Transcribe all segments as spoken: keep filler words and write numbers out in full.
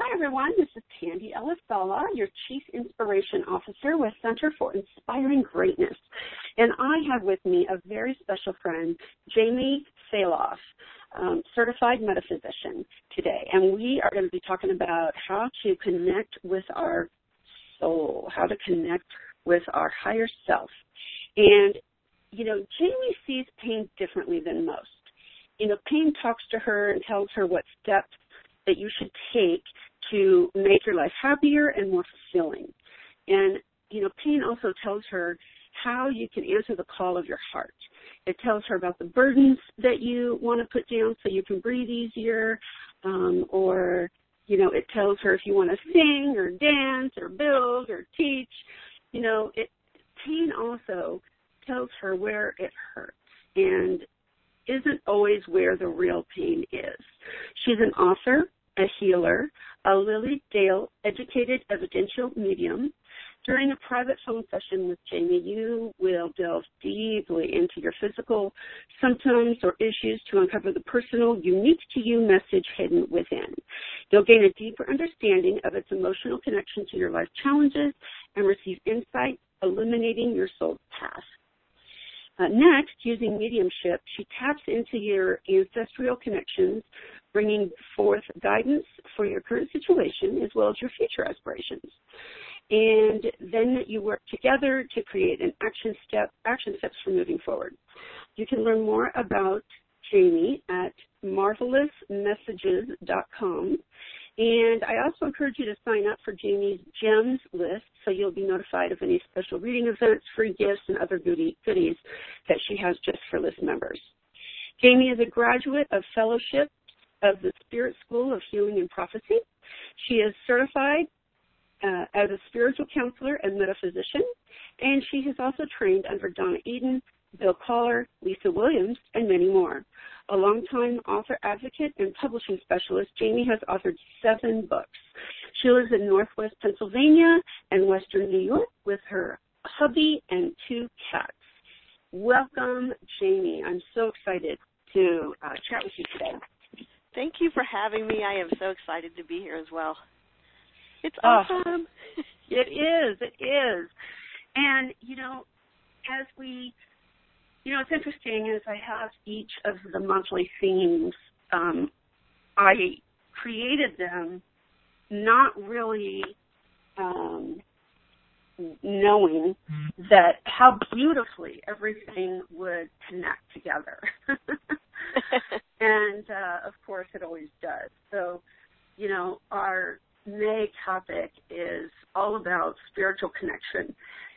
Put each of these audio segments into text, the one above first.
Hi, everyone. This is Tandy Ellisala, your Chief Inspiration Officer with Center for Inspiring Greatness. And I have with me a very special friend, Jamie Saloff, um, certified metaphysician today. And we are going to be talking about how to connect with our soul, how to connect with our higher self. And, you know, Jamie sees pain differently than most. You know, pain talks to her and tells her what steps that you should take to make your life happier and more fulfilling. And, you know, pain also tells her how you can answer the call of your heart. It tells her about the burdens that you want to put down so you can breathe easier, um, or, you know, it tells her if you want to sing or dance or build or teach. You know, it, pain also tells her where it hurts and isn't always where the real pain is. She's an author, a healer, a Lily Dale educated evidential medium. During a private phone session with Jamie, you will delve deeply into your physical symptoms or issues to uncover the personal, unique to you message hidden within. You'll gain a deeper understanding of its emotional connection to your life challenges and receive insight, illuminating your soul's path. Uh, next, using mediumship, she taps into your ancestral connections, bringing forth guidance for your current situation as well as your future aspirations. And then you work together to create an action step, action steps for moving forward. You can learn more about Jamie at marvelous messages dot com. And I also encourage you to sign up for Jamie's Gems list so you'll be notified of any special reading events, free gifts, and other goodie, goodies that she has just for list members. Jamie is a graduate of fellowship of the Spirit School of Healing and Prophecy. She is certified uh, as a spiritual counselor and metaphysician, and she has also trained under Donna Eden, Bill Collar, Lisa Williams, and many more. A longtime author advocate and publishing specialist, Jamie has authored seven books. She lives in Northwest Pennsylvania and Western New York with her hubby and two cats. Welcome, Jamie. I'm so excited to uh, chat with you today. Thank you for having me. I am so excited to be here as well. It's Oh, awesome. It is. It is. And, you know, as we... You know, it's interesting as I have each of the monthly themes, um, I created them not really um, knowing that how beautifully everything would connect together. And, uh, of course, it always does. So, you know, our May topic is all about spiritual connection.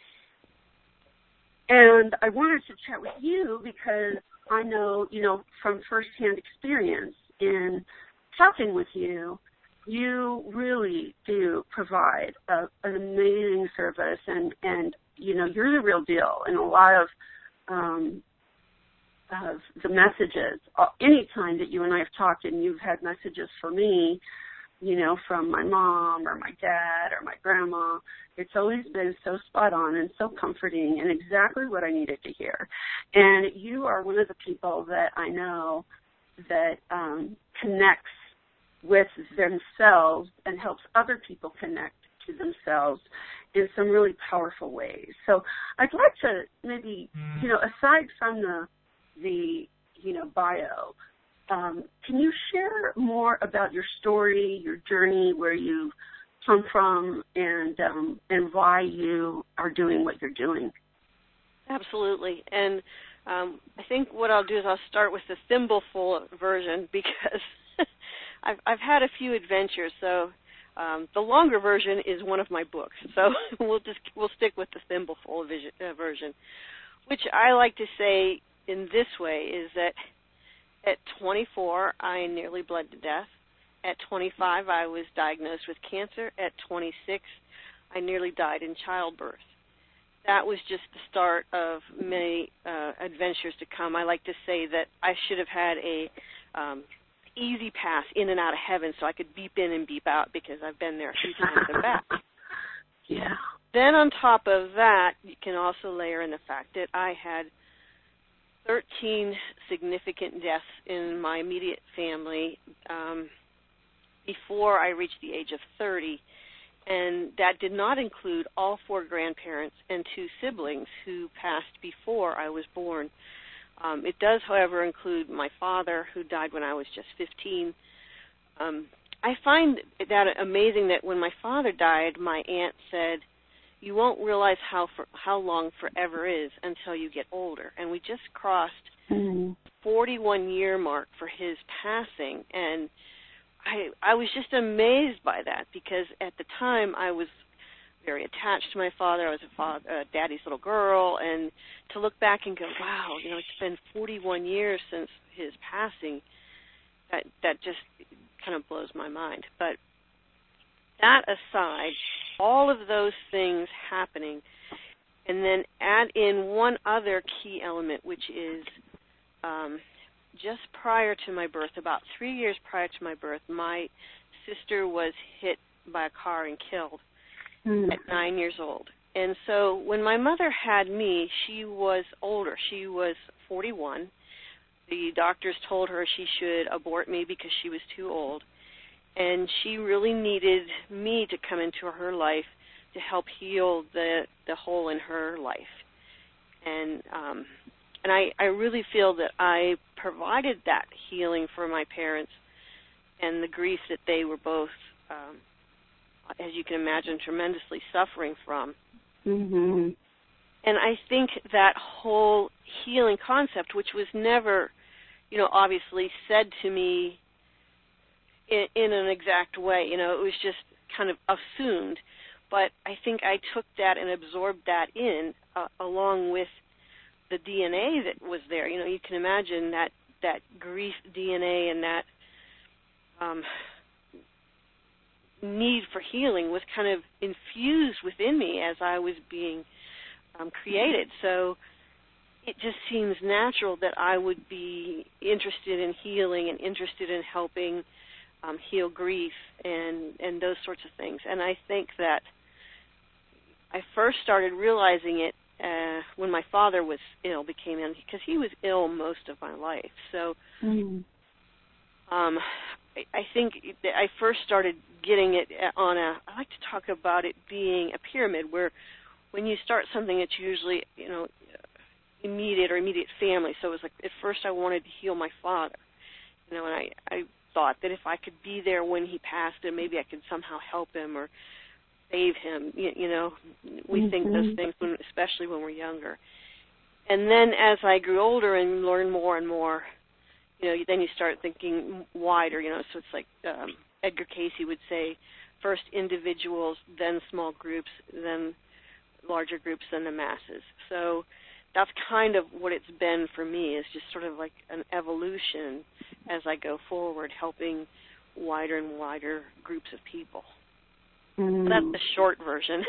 And I wanted to chat with you because I know, you know, from firsthand experience in talking with you, you really do provide a, an amazing service, and, and, you know, you're the real deal in a lot of, um, of the messages. Anytime that you and I have talked and you've had messages for me, you know, from my mom or my dad or my grandma, it's always been so spot on and so comforting and exactly what I needed to hear. And you are one of the people that I know that um, connects with themselves and helps other people connect to themselves in some really powerful ways. So I'd like to maybe, you know, aside from the, the you know, bio, Um, can you share more about your story, your journey, where you've come from, and um, and why you are doing what you're doing? Absolutely. And um, I think what I'll do is I'll start with the thimbleful version because I've, I've had a few adventures. So um, the longer version is one of my books. So we'll just we'll stick with the thimbleful vision, uh, version, which I like to say in this way is that at twenty-four, I nearly bled to death. At twenty-five, I was diagnosed with cancer. At twenty-six, I nearly died in childbirth. That was just the start of many uh, adventures to come. I like to say that I should have had a um, easy pass in and out of heaven so I could beep in and beep out because I've been there a few times and back. Yeah. Then on top of that, you can also layer in the fact that I had thirteen significant deaths in my immediate family um, before I reached the age of thirty, and that did not include all four grandparents and two siblings who passed before I was born. Um, it does, however, include my father, who died when I was just fifteen. Um, I find that amazing that when my father died, my aunt said, "You won't realize how for, how long forever is until you get older." And we just crossed mm-hmm. forty-one year mark for his passing, and I I was just amazed by that, because at the time I was very attached to my father. I was a, father, a daddy's little girl, and to look back and go, wow, you know, it's been forty-one years since his passing, that that just kind of blows my mind. But that aside, all of those things happening, and then add in one other key element, which is um, just prior to my birth, about three years prior to my birth, my sister was hit by a car and killed mm. at nine years old. And so when my mother had me, she was older. She was forty-one. The doctors told her she should abort me because she was too old. And she really needed me to come into her life to help heal the, the hole in her life. And um, and I, I really feel that I provided that healing for my parents and the grief that they were both, um, as you can imagine, tremendously suffering from. Mm-hmm. And I think that whole healing concept, which was never, you know, obviously said to me in, in an exact way, you know, it was just kind of assumed. But I think I took that and absorbed that in uh, along with the D N A that was there. You know, you can imagine that, that grief D N A and that um, need for healing was kind of infused within me as I was being um, created. So it just seems natural that I would be interested in healing and interested in helping um, heal grief and, and those sorts of things. And I think that I first started realizing it uh, when my father was ill, became ill, because he was ill most of my life. So mm. um, I, I think I first started getting it on a, I like to talk about it being a pyramid, where when you start something, it's usually, you know, immediate or immediate family. So it was like, at first I wanted to heal my father, you know, and I, I thought that if I could be there when he passed, and maybe I could somehow help him or save him. You, you know, we mm-hmm. think those things, when, especially when we're younger. And then as I grew older and learned more and more, you know, then you start thinking wider, you know, so it's like um, Edgar Cayce would say, first individuals, then small groups, then larger groups, then the masses. So that's kind of what it's been for me, is just sort of like an evolution as I go forward, helping wider and wider groups of people. Mm. That's the short version.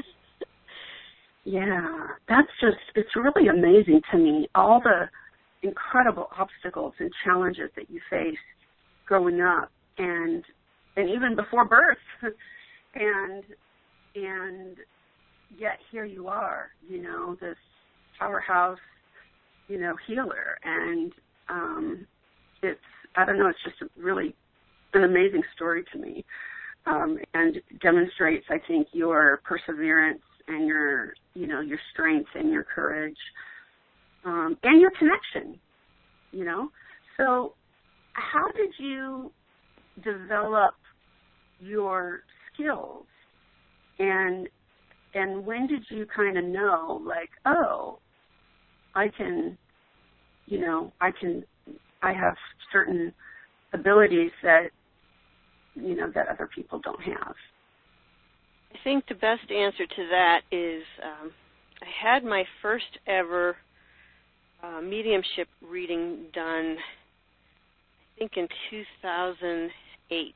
Yeah, that's just, it's really amazing to me, all the incredible obstacles and challenges that you face growing up and and even before birth. and and yet here you are, you know, this powerhouse, you know, healer. And um, it's, I don't know, it's just really an amazing story to me. Um, and demonstrates, I think, your perseverance and your, you know, your strength and your courage, um, and your connection, you know. So how did you develop your skills, and and when did you kind of know, like, oh, I can, you know, I can, I have certain abilities that, you know, that other people don't have? I think the best answer to that is um, I had my first ever uh, mediumship reading done, I think, in two thousand eight.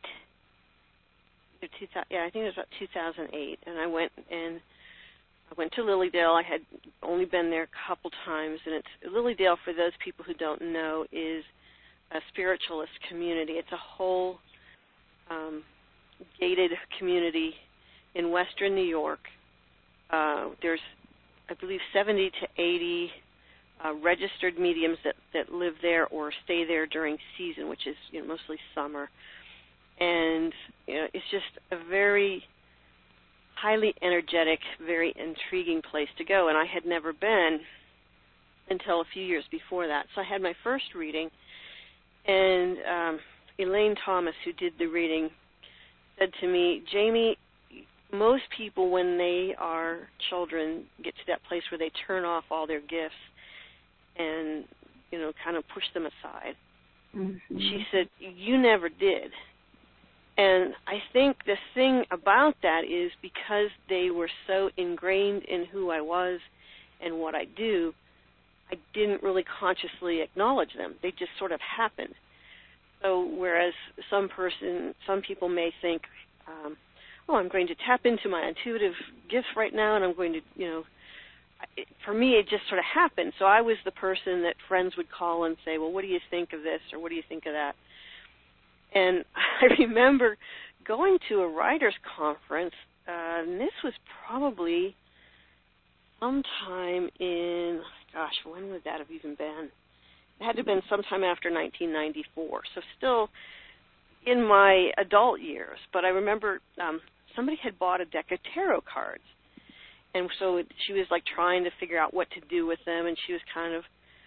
Yeah, I think it was about two thousand eight, and I went and I went to Lilydale. I had only been there a couple times, and it's Lilydale, for those people who don't know, is a spiritualist community. It's a whole um, gated community in western New York. Uh, there's, I believe, seventy to eighty uh, registered mediums that, that live there or stay there during season, which is, you know, mostly summer. And you know, it's just a very highly energetic, very intriguing place to go, and I had never been until a few years before that. So I had my first reading, and um, Elaine Thomas, who did the reading, said to me, Jamie, most people when they are children get to that place where they turn off all their gifts and, you know, kind of push them aside. Mm-hmm. She said, you never did. And I think the thing about that is because they were so ingrained in who I was and what I do, I didn't really consciously acknowledge them. They just sort of happened. So whereas some person, some people may think, um, oh, I'm going to tap into my intuitive gifts right now, and I'm going to, you know, it, for me it just sort of happened. So I was the person that friends would call and say, well, what do you think of this, or what do you think of that? And I remember going to a writer's conference, uh, and this was probably sometime in, gosh, when would that have even been? It had to have been sometime after nineteen ninety-four, so still in my adult years. But I remember um, somebody had bought a deck of tarot cards, and so it, she was like trying to figure out what to do with them, and she was kind of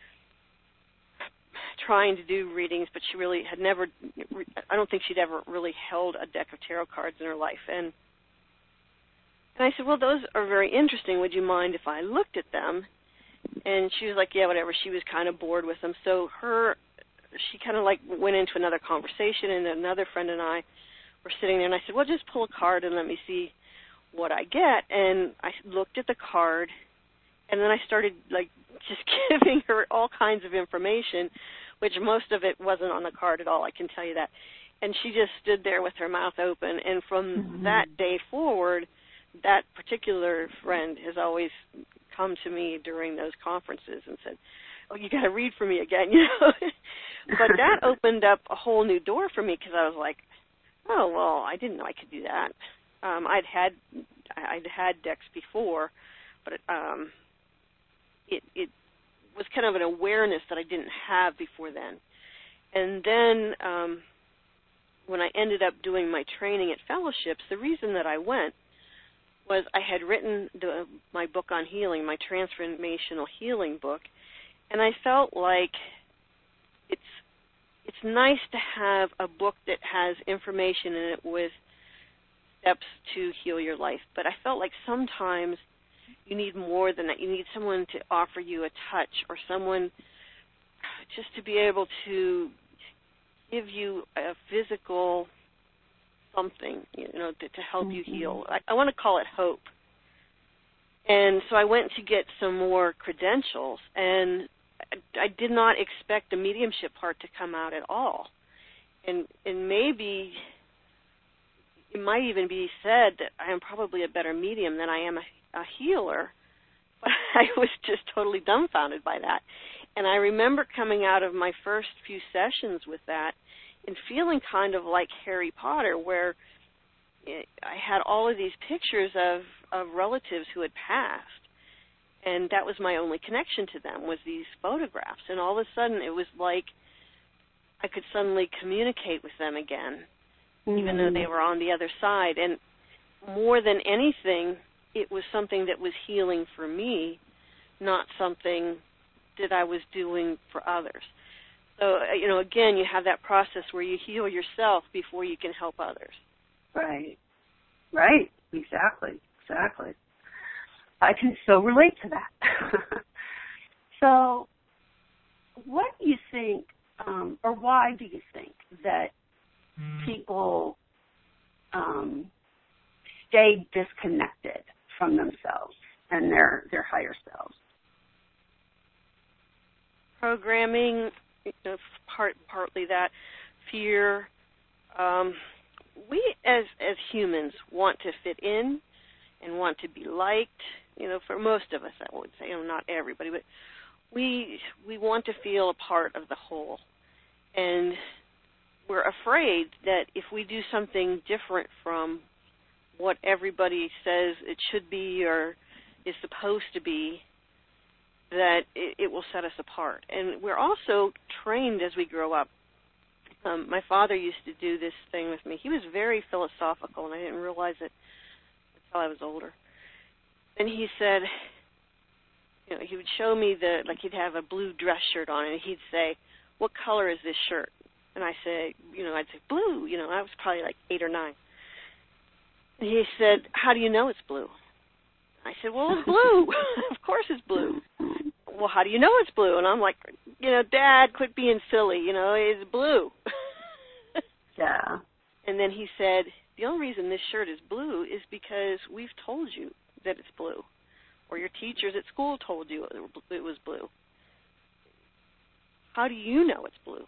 trying to do readings, but she really had never, I don't think she'd ever really held a deck of tarot cards in her life. And and I said, well, those are very interesting. Would you mind if I looked at them? And she was like, yeah, whatever. She was kind of bored with them. So her, she kind of like went into another conversation, and another friend and I were sitting there, and I said, well, just pull a card and let me see what I get. And I looked at the card, and then I started like just giving her all kinds of information, which most of it wasn't on the card at all, I can tell you that. And she just stood there with her mouth open. And from mm-hmm. that day forward, that particular friend has always come to me during those conferences and said, oh, you got to read for me again, you know. But that opened up a whole new door for me, because I was like, oh, well, I didn't know I could do that. Um, I'd had I'd had decks before, but um, it it was kind of an awareness that I didn't have before then. And then um, when I ended up doing my training at fellowships, the reason that I went was I had written the, my book on healing, my transformational healing book, and I felt like it's it's nice to have a book that has information in it with steps to heal your life. But I felt like sometimes you need more than that. You need someone to offer you a touch, or someone just to be able to give you a physical something, you know, to, to help mm-hmm. you heal. I, I want to call it hope. And so I went to get some more credentials, and I, I did not expect the mediumship part to come out at all. And and maybe it might even be said that I am probably a better medium than I am a, a healer, but I was just totally dumbfounded by that. And I remember coming out of my first few sessions with that and feeling kind of like Harry Potter, where I had all of these pictures of, of relatives who had passed, and that was my only connection to them, was these photographs. And all of a sudden it was like I could suddenly communicate with them again, mm-hmm. even though they were on the other side. And more than anything, it was something that was healing for me, not something that I was doing for others. So, you know, again, you have that process where you heal yourself before you can help others. Right. Right. Exactly. Exactly. I can so relate to that. So what do you think, um, or why do you think that people um, stay disconnected from themselves and their, their higher selves? Programming, you know, part partly that, fear. Um, we as as humans want to fit in and want to be liked. You know, for most of us, I would say, you know, not everybody, but we we want to feel a part of the whole, and we're afraid that if we do something different from what everybody says it should be or is supposed to be, that it, it will set us apart. And we're also trained as we grow up Um, my father used to do this thing with me. He was very philosophical, and I didn't realize it until I was older. And he said, you know, he would show me the, like he'd have a blue dress shirt on, and he'd say, what color is this shirt? And I say, you know, I'd say, blue. You know, I was probably like eight or nine. And he said, how do you know it's blue? I said, well, it's blue. Of course it's blue. Well, how do you know it's blue? And I'm like, you know, Dad, quit being silly. You know, it's blue. Yeah. And then he said, the only reason this shirt is blue is because we've told you that it's blue, or your teachers at school told you it was blue. How do you know it's blue?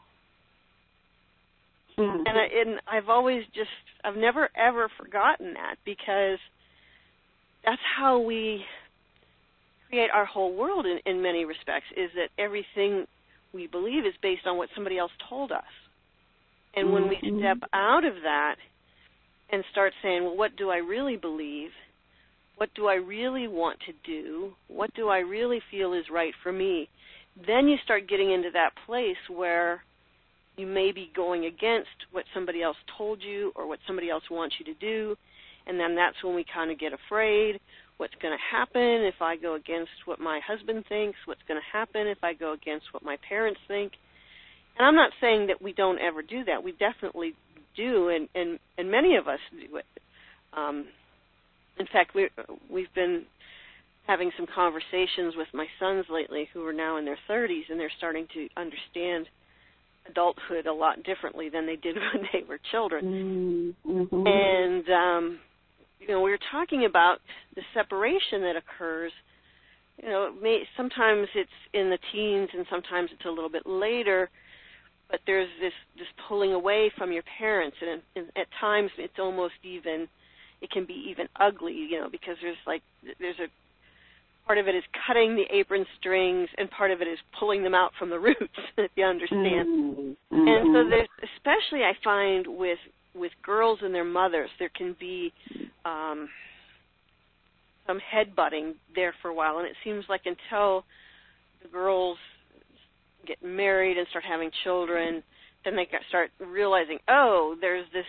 Mm-hmm. And, I, and I've always just, I've never, ever forgotten that, because that's how we create our whole world in, in many respects, is that everything we believe is based on what somebody else told us. And when we step out of that and start saying, well, what do I really believe? What do I really want to do? What do I really feel is right for me? Then you start getting into that place where you may be going against what somebody else told you or what somebody else wants you to do, and then that's when we kind of get afraid. What's going to happen if I go against what my husband thinks? What's going to happen if I go against what my parents think? And I'm not saying that we don't ever do that. We definitely do, and, and, and many of us do it. Um, in fact, we, we've been having some conversations with my sons lately who are now in their thirties, and they're starting to understand adulthood a lot differently than they did when they were children. Mm-hmm. And, um, you know, we were talking about the separation that occurs. You know, it may, sometimes it's in the teens and sometimes it's a little bit later, but there's this, this pulling away from your parents, and, and at times it's almost even, it can be even ugly, you know, because there's like, there's a, part of it is cutting the apron strings, and part of it is pulling them out from the roots, if you understand. Mm-hmm. And so there's, especially I find with, with girls and their mothers, there can be um, some headbutting there for a while, and it seems like until the girls get married and start having children, then they start realizing, oh, there's this,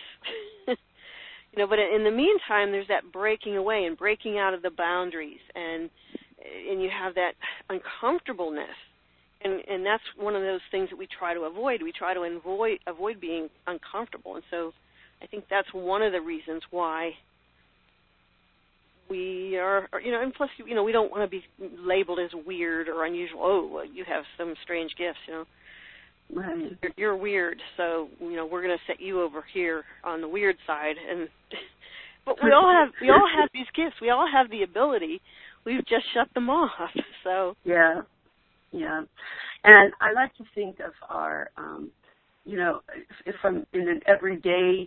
you know, but in the meantime, there's that breaking away and breaking out of the boundaries, and and you have that uncomfortableness, and and that's one of those things that we try to avoid. We try to avoid avoid being uncomfortable, and so I think that's one of the reasons why we are, you know, and plus, you know, we don't want to be labeled as weird or unusual. Oh, well, you have some strange gifts, you know. Right. You're, you're weird, so, you know, we're going to set you over here on the weird side. And but we all have we all have these gifts. We all have the ability. We've just shut them off. So yeah, yeah. And I like to think of our, um, you know, if, if I'm in an everyday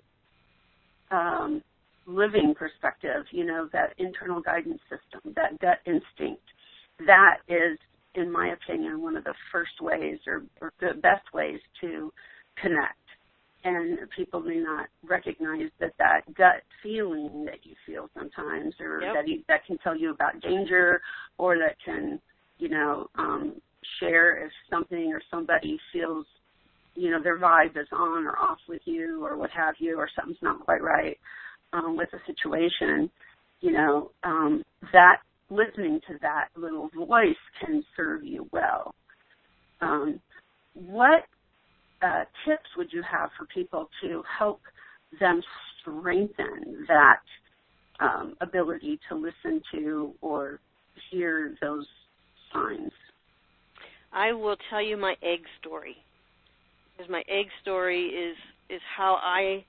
um, living perspective, you know, that internal guidance system, that gut instinct, that is, in my opinion, one of the first ways or, or the best ways to connect. And people may not recognize that that gut feeling that you feel sometimes, or yep. that you, that can tell you about danger, or that can, you know, um, share if something or somebody feels, you know, their vibe is on or off with you or what have you, or something's not quite right um, with a situation, you know, um, that listening to that little voice can serve you well. Um, what uh, tips would you have for people to help them strengthen that um, ability to listen to or hear those signs? I will tell you my egg story. Because my egg story is, is how I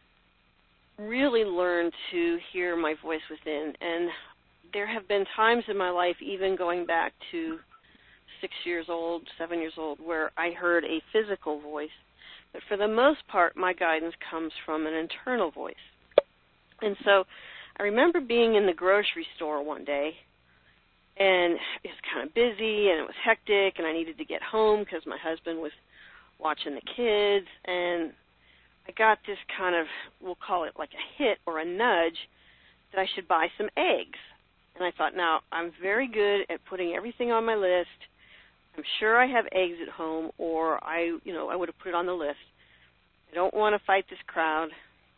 really learned to hear my voice within. And there have been times in my life, even going back to six years old, seven years old, where I heard a physical voice. But for the most part, my guidance comes from an internal voice. And so I remember being in the grocery store one day, and it was kind of busy, and it was hectic, and I needed to get home because my husband was watching the kids, and I got this kind of, we'll call it like a hit or a nudge, that I should buy some eggs. And I thought, now, I'm very good at putting everything on my list. I'm sure I have eggs at home, or I, you know, I would have put it on the list. I don't want to fight this crowd.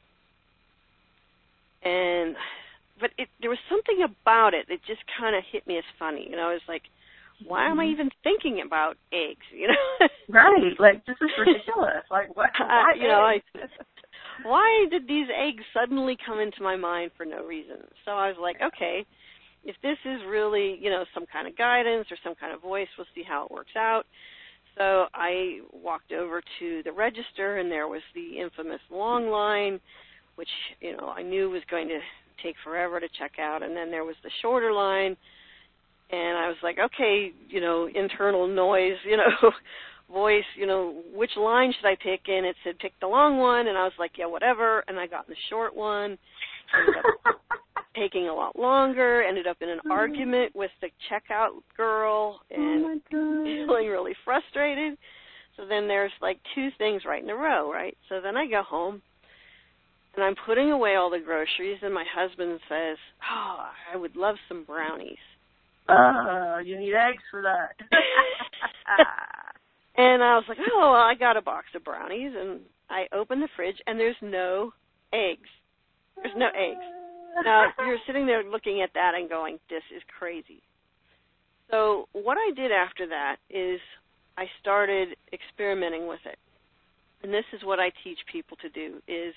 And, but it, there was something about it that just kind of hit me as funny. You know, I was like, why am I even thinking about eggs? You know, right? Like, this is ridiculous. Like, what? Why uh, you know, eggs? I, why did these eggs suddenly come into my mind for no reason? So I was like, okay, if this is really, you know, some kind of guidance or some kind of voice, we'll see how it works out. So I walked over to the register, and there was the infamous long line, which, you know, I knew was going to take forever to check out. And then there was the shorter line, and I was like, okay, you know, internal noise, you know, voice, you know, which line should I pick? And it said pick the long one, and I was like, yeah, whatever. And I got in the short one. Ended up taking a lot longer, ended up in an oh. argument with the checkout girl, and oh feeling really frustrated. So then there's like two things right in a row, right? So then I go home, and I'm putting away all the groceries, and my husband says, oh, I would love some brownies. Oh, you need eggs for that. And I was like, oh, well, I got a box of brownies, and I open the fridge, and there's no eggs. There's no eggs. Now, you're sitting there looking at that and going, this is crazy. So what I did after that is I started experimenting with it. And this is what I teach people to do is,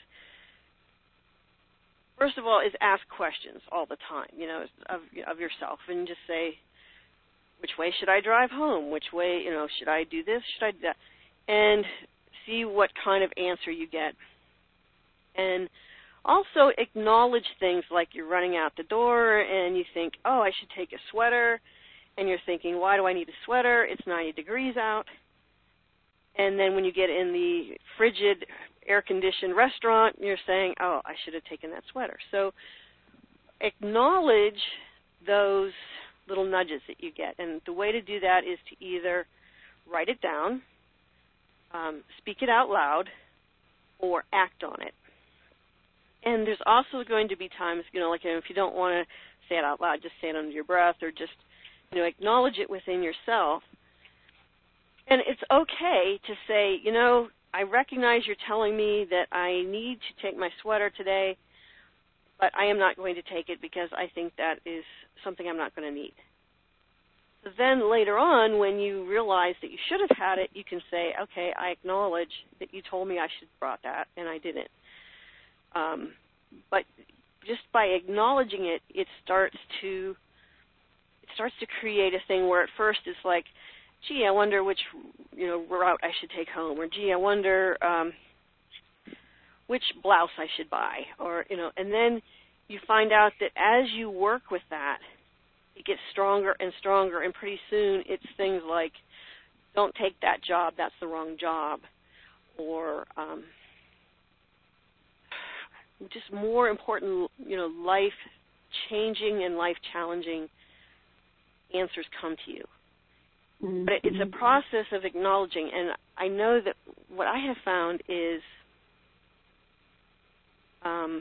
first of all, is ask questions all the time, you know, of, of yourself, and just say, which way should I drive home? Which way, you know, should I do this? Should I do that? And see what kind of answer you get. And also acknowledge things like you're running out the door and you think, oh, I should take a sweater. And you're thinking, why do I need a sweater? It's ninety degrees out. And then when you get in the frigid, air-conditioned restaurant, you're saying, oh, I should have taken that sweater. So acknowledge those little nudges that you get. And the way to do that is to either write it down, um, speak it out loud, or act on it. And there's also going to be times, you know, like if you don't want to say it out loud, just say it under your breath or just, you know, acknowledge it within yourself. And it's okay to say, you know, I recognize you're telling me that I need to take my sweater today, but I am not going to take it because I think that is something I'm not going to need. So then later on, when you realize that you should have had it, you can say, okay, I acknowledge that you told me I should have brought that, and I didn't. Um, but just by acknowledging it, it starts to it starts to create a thing where at first it's like, gee, I wonder which you know route I should take home, or gee, I wonder um, which blouse I should buy, or you know, and then you find out that as you work with that, it gets stronger and stronger, and pretty soon it's things like, don't take that job, that's the wrong job, or um, just more important, you know, life-changing and life-challenging answers come to you. Mm-hmm. But it's a process of acknowledging, and I know that what I have found is um,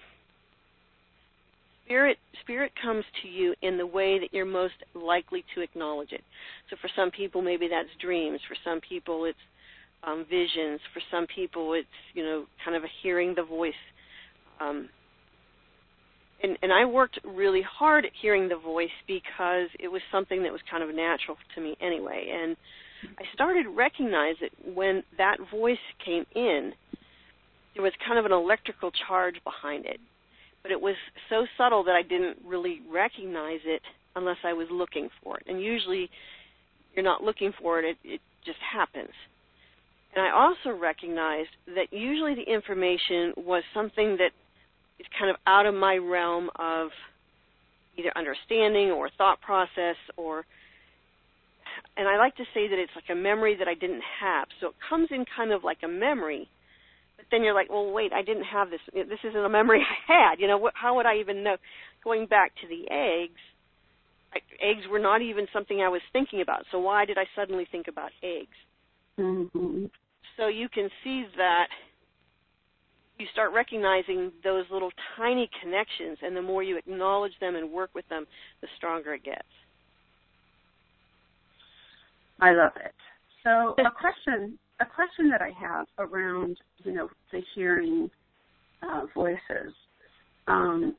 spirit spirit comes to you in the way that you're most likely to acknowledge it. So for some people, maybe that's dreams. For some people, it's um, visions. For some people, it's, you know, kind of a hearing the voice. Um, and, and I worked really hard at hearing the voice because it was something that was kind of natural to me anyway. And I started to recognize that when that voice came in, there was kind of an electrical charge behind it. But it was so subtle that I didn't really recognize it unless I was looking for it. And usually you're not looking for it, it, it just happens. And I also recognized that usually the information was something that is kind of out of my realm of either understanding or thought process, or, and I like to say that it's like a memory that I didn't have. So it comes in kind of like a memory, but then you're like, well, wait, I didn't have this. This isn't a memory I had. You know, what, how would I even know? Going back to the eggs, I, eggs were not even something I was thinking about. So why did I suddenly think about eggs? Mm-hmm. So you can see that you start recognizing those little tiny connections, and the more you acknowledge them and work with them, the stronger it gets. I love it. So a question a question that I have around, you know, the hearing uh, voices. Um,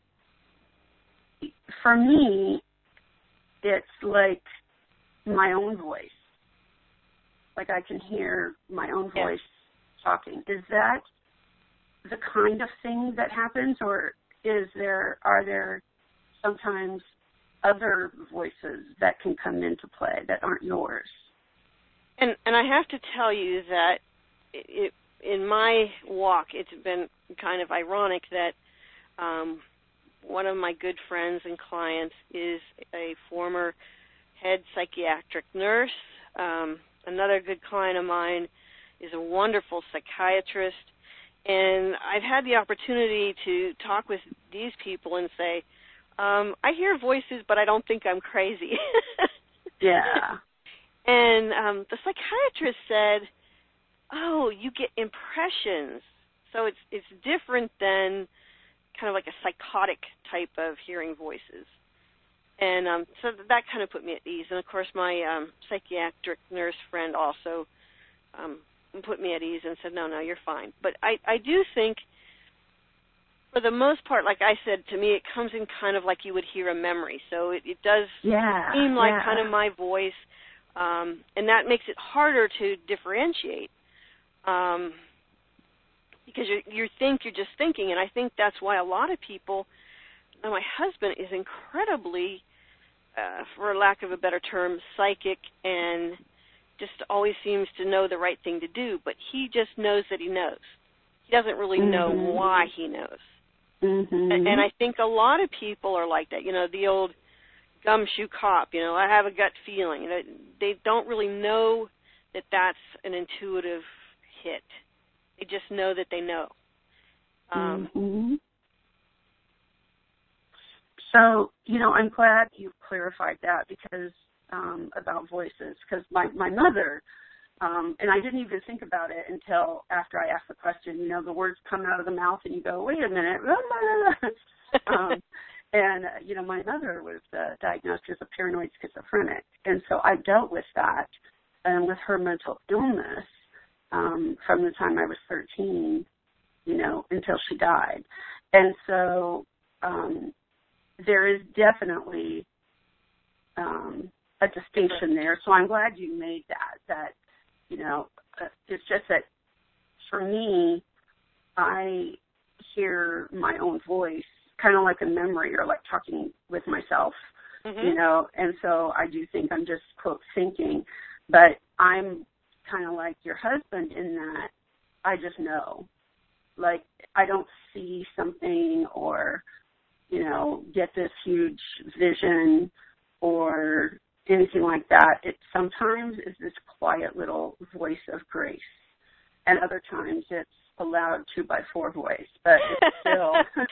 for me, it's like my own voice. Like I can hear my own voice yeah. talking. Is that the kind of thing that happens, or is there are there sometimes other voices that can come into play that aren't yours? And and I have to tell you that it, in my walk, it's been kind of ironic that um, one of my good friends and clients is a former head psychiatric nurse. Um, another good client of mine is a wonderful psychiatrist. And I've had the opportunity to talk with these people and say, um, I hear voices, but I don't think I'm crazy. Yeah. And um, the psychiatrist said, oh, you get impressions. So it's it's different than kind of like a psychotic type of hearing voices. And um, so that kind of put me at ease. And, of course, my um, psychiatric nurse friend also um, put me at ease and said, no, no, you're fine. But I, I do think, for the most part, like I said, to me it comes in kind of like you would hear a memory. So it, it does yeah, seem like yeah. kind of my voice, um, and that makes it harder to differentiate um, because you you think you're just thinking, and I think that's why a lot of people, now my husband is incredibly, uh, for lack of a better term, psychic and just always seems to know the right thing to do, but he just knows that he knows. He doesn't really mm-hmm. know why he knows. Mm-hmm. And, and I think a lot of people are like that. You know, the old gumshoe cop, you know, I have a gut feeling. You know, they don't really know that that's an intuitive hit. They just know that they know. Um, mm-hmm. So, you know, I'm glad you clarified that because um, about voices, because my, my mother, um, and I didn't even think about it until after I asked the question, you know, the words come out of the mouth and you go, wait a minute. um, and, uh, you know, my mother was uh, diagnosed as a paranoid schizophrenic. And so I dealt with that and with her mental illness um, from the time I was thirteen, you know, until she died. And so um, there is definitely um, a distinction there. So I'm glad you made that, that, you know, uh, it's just that for me, I hear my own voice kind of like a memory or like talking with myself, mm-hmm. you know, and so I do think I'm just, quote, thinking, but I'm kind of like your husband in that I just know. Like, I don't see something or, you know, get this huge vision or anything like that. It sometimes is this quiet little voice of grace, and other times it's a loud two by four voice. But it's still,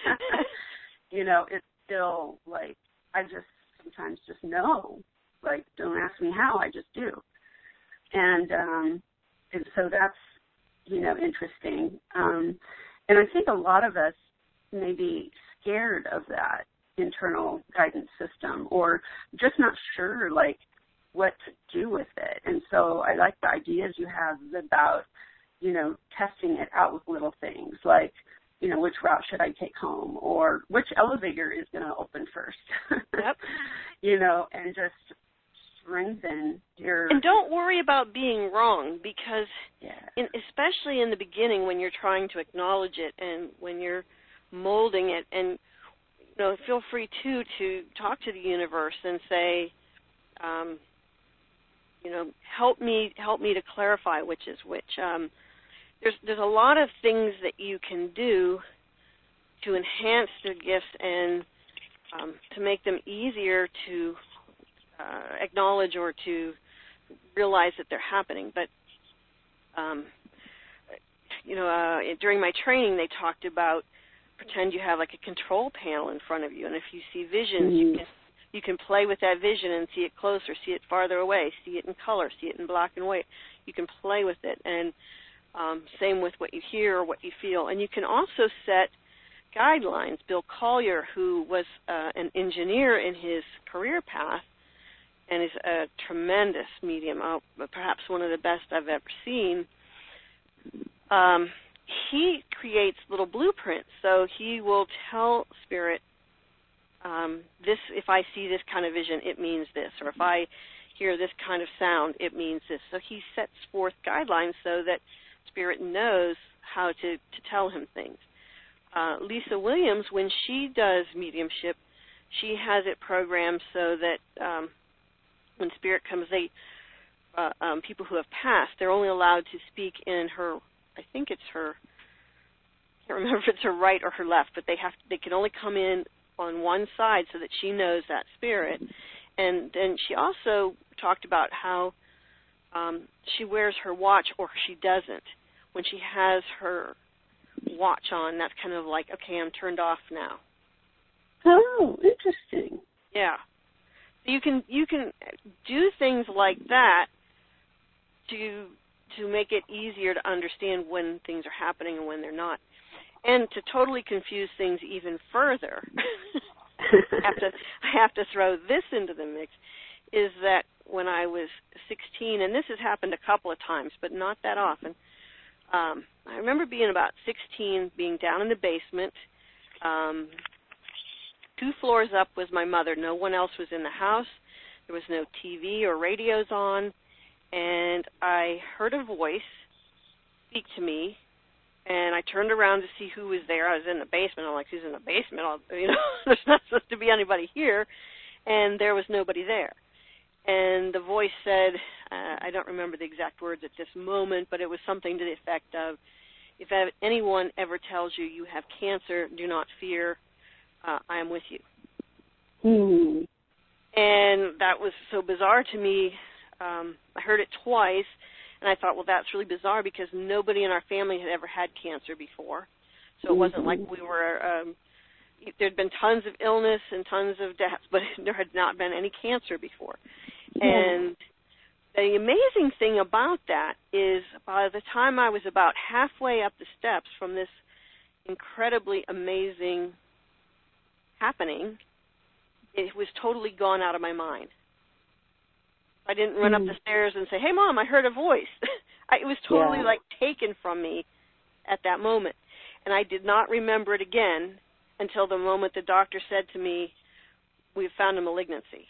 you know, it's still like I just sometimes just know. Like, don't ask me how, I just do. And um, and so that's, you know, interesting. Um, and I think a lot of us may be scared of that internal guidance system or just not sure, like, what to do with it. And so I like the ideas you have about, you know, testing it out with little things like, you know, which route should I take home or which elevator is going to open first, yep. you know, and just strengthen your... And don't worry about being wrong because, yeah. in, especially in the beginning when you're trying to acknowledge it and when you're molding it, and, you know, feel free, too, to talk to the universe and say, um, you know, help me help me to clarify which is which. Um, there's, there's a lot of things that you can do to enhance the gifts and um, to make them easier to uh, acknowledge or to realize that they're happening. But, um, you know, uh, during my training they talked about pretend you have like a control panel in front of you, and if you see visions, mm-hmm. you can you can play with that vision and see it closer, see it farther away, see it in color, see it in black and white. You can play with it, and um, same with what you hear or what you feel. And you can also set guidelines. Bill Collier, who was uh, an engineer in his career path and is a tremendous medium, uh, perhaps one of the best I've ever seen, um, he creates little blueprints. So he will tell Spirit, um, this, if I see this kind of vision, it means this. Or if I hear this kind of sound, it means this. So he sets forth guidelines so that Spirit knows how to, to tell him things. Uh, Lisa Williams, when she does mediumship, she has it programmed so that um, when Spirit comes, they uh, um, people who have passed, they're only allowed to speak in her, I think it's her, I can't remember if it's her right or her left, but they have they can only come in on one side so that she knows that spirit. And then she also talked about how um, she wears her watch or she doesn't. When she has her watch on, that's kind of like, okay, I'm turned off now. Oh, interesting. Yeah. So you can you can do things like that to to make it easier to understand when things are happening and when they're not. And to totally confuse things even further, I have to I have to throw this into the mix, is that when I was sixteen, and this has happened a couple of times, but not that often, um, I remember being about sixteen, being down in the basement. Um, two floors up was my mother. No one else was in the house. There was no T V or radios on. And I heard a voice speak to me, and I turned around to see who was there. I was in the basement. I'm like, who's in the basement? I'll, you know, there's not supposed to be anybody here. And there was nobody there. And the voice said, uh, I don't remember the exact words at this moment, but it was something to the effect of, if anyone ever tells you you have cancer, do not fear. Uh, I am with you. Hmm. And that was so bizarre to me. Um, I heard it twice, and I thought, well, that's really bizarre because nobody in our family had ever had cancer before. So it wasn't like we were, um, there had been tons of illness and tons of deaths, but there had not been any cancer before. Yeah. And the amazing thing about that is by the time I was about halfway up the steps from this incredibly amazing happening, it was totally gone out of my mind. I didn't run up the stairs and say, hey, Mom, I heard a voice. I, it was totally yeah. like taken from me at that moment. And I did not remember it again until the moment the doctor said to me, we've found a malignancy.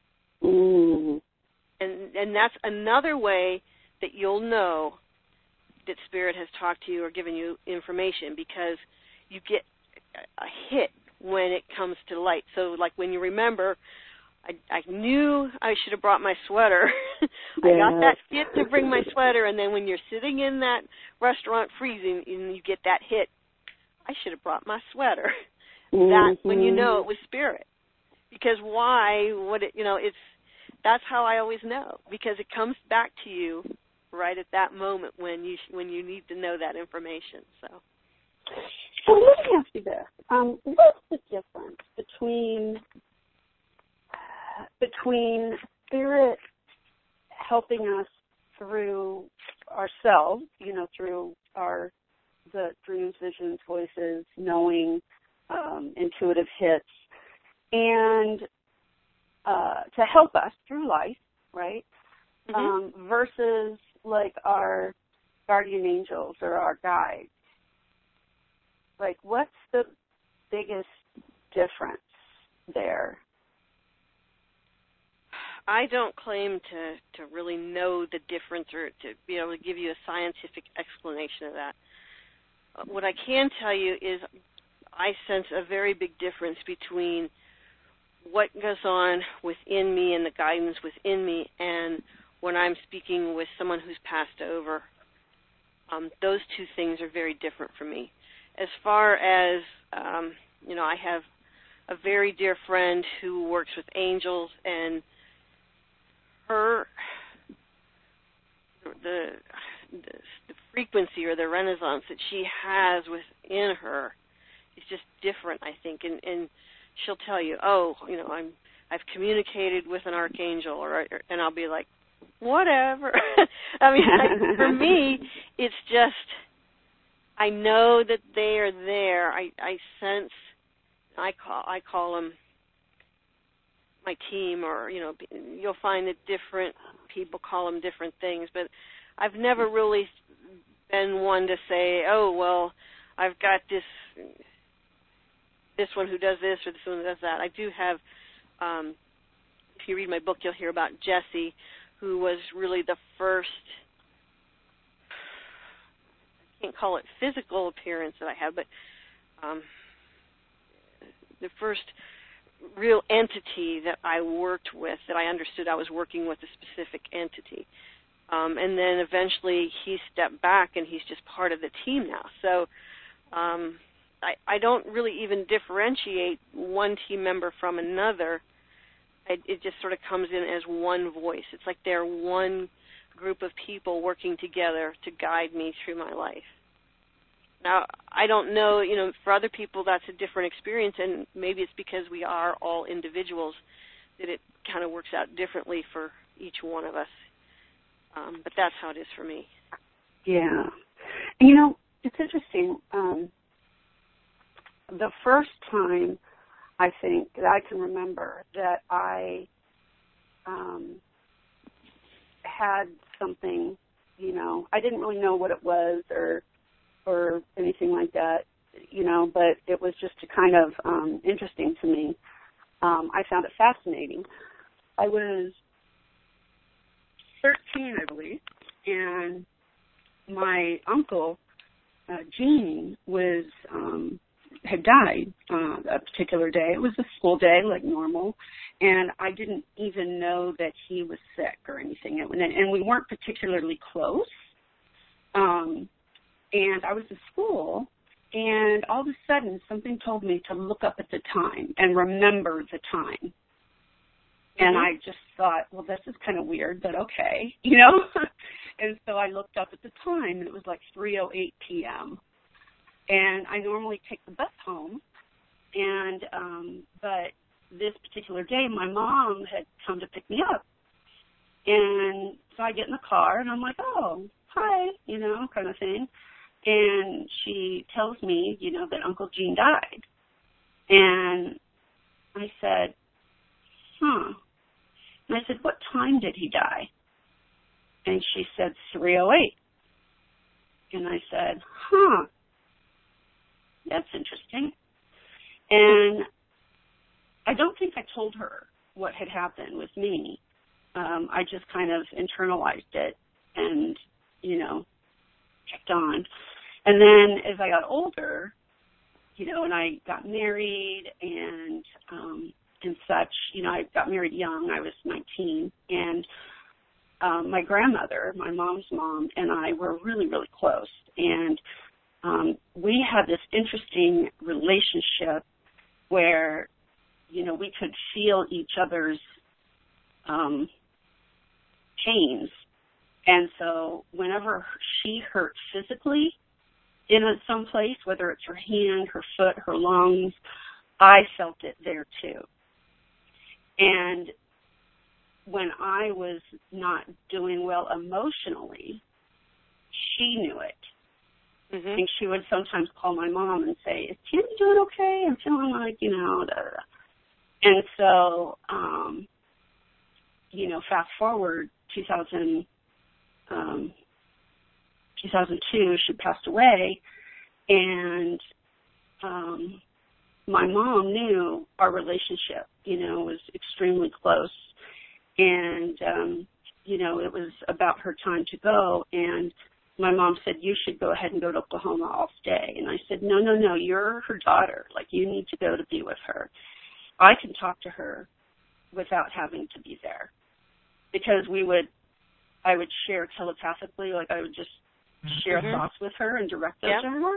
Mm. And and that's another way that you'll know that Spirit has talked to you or given you information, because you get a hit when it comes to light. So like when you remember, I, I knew I should have brought my sweater. I yeah. got that hit to bring my sweater, and then when you're sitting in that restaurant freezing and you get that hit, I should have brought my sweater. Mm-hmm. That's when you know it was Spirit. Because why would it, you know, it's, that's how I always know, because it comes back to you right at that moment when you when you need to know that information. So, so let me ask you this: um, what's the difference between between Spirit helping us through ourselves, you know, through our the dreams, visions, voices, knowing, um, intuitive hits, and uh, to help us through life, right? Mm-hmm. Um, versus like our guardian angels or our guides. Like, what's the biggest difference there? I don't claim to, to really know the difference or to be able to give you a scientific explanation of that. What I can tell you is I sense a very big difference between what goes on within me and the guidance within me and when I'm speaking with someone who's passed over. Um, those two things are very different for me. As far as, um, you know, I have a very dear friend who works with angels, and her, the, the, the frequency or the renaissance that she has within her is just different, I think, and, and she'll tell you, oh, you know, I'm, I've communicated with an archangel, or, or and I'll be like, whatever. I mean, I, for me, it's just, I know that they are there. I, I sense, I call, I call them my team, or, you know, you'll find that different people call them different things, but I've never really been one to say, oh, well, I've got this this one who does this or this one who does that. I do have, um, if you read my book, you'll hear about Jessie, who was really the first, I can't call it physical appearance that I had, but um, the first real entity that I worked with, that I understood I was working with a specific entity. Um, and then eventually he stepped back and he's just part of the team now. So um, I, I don't really even differentiate one team member from another. I, it just sort of comes in as one voice. It's like they're one group of people working together to guide me through my life. Now, I don't know, you know, for other people that's a different experience, and maybe it's because we are all individuals that it kind of works out differently for each one of us. Um, but that's how it is for me. Yeah. You know, it's interesting. Um, the first time, I think, that I can remember that I um, had something, you know, I didn't really know what it was or or anything like that, you know, but it was just kind of um, interesting to me. Um, I found it fascinating. I was thirteen, I believe, and my uncle, uh, Gene, was um, had died uh, a particular day. It was a school day, like normal, and I didn't even know that he was sick or anything, and, and we weren't particularly close. Um, and I was at school, and all of a sudden something told me to look up at the time and remember the time. And I just thought, well, this is kind of weird, but okay, you know. And so I looked up at the time, and it was like three oh eight p.m. And I normally take the bus home, and um, but this particular day, my mom had come to pick me up. And so I get in the car, and I'm like, oh, hi, you know, kind of thing. And she tells me, you know, that Uncle Gene died. And I said, huh. And I said, what time did he die? And she said, three oh eight. And I said, huh, that's interesting. And I don't think I told her what had happened with me. Um, I just kind of internalized it and, you know, kept on. And then as I got older, you know, and I got married and um, and such, you know, I got married young. I was nineteen. And um, my grandmother, my mom's mom, and I were really, really close. And um, we had this interesting relationship where, you know, we could feel each other's um, pains. And so whenever she hurt physically in a, some place, whether it's her hand, her foot, her lungs, I felt it there too. And when I was not doing well emotionally, she knew it. Mm-hmm. And she would sometimes call my mom and say, is Tammy doing okay? I'm feeling like, you know, da, da, da. And so, um, you know, fast forward two thousand, um, two thousand two, she passed away, and um, my mom knew our relationship, you know, was extremely close. And, um, you know, it was about her time to go, and my mom said, you should go ahead and go to Oklahoma. I'll stay. And I said, no, no, no, you're her daughter. Like, you need to go to be with her. I can talk to her without having to be there. Because we would, I would share telepathically, like I would just share mm-hmm. thoughts with her and direct those yep. to her.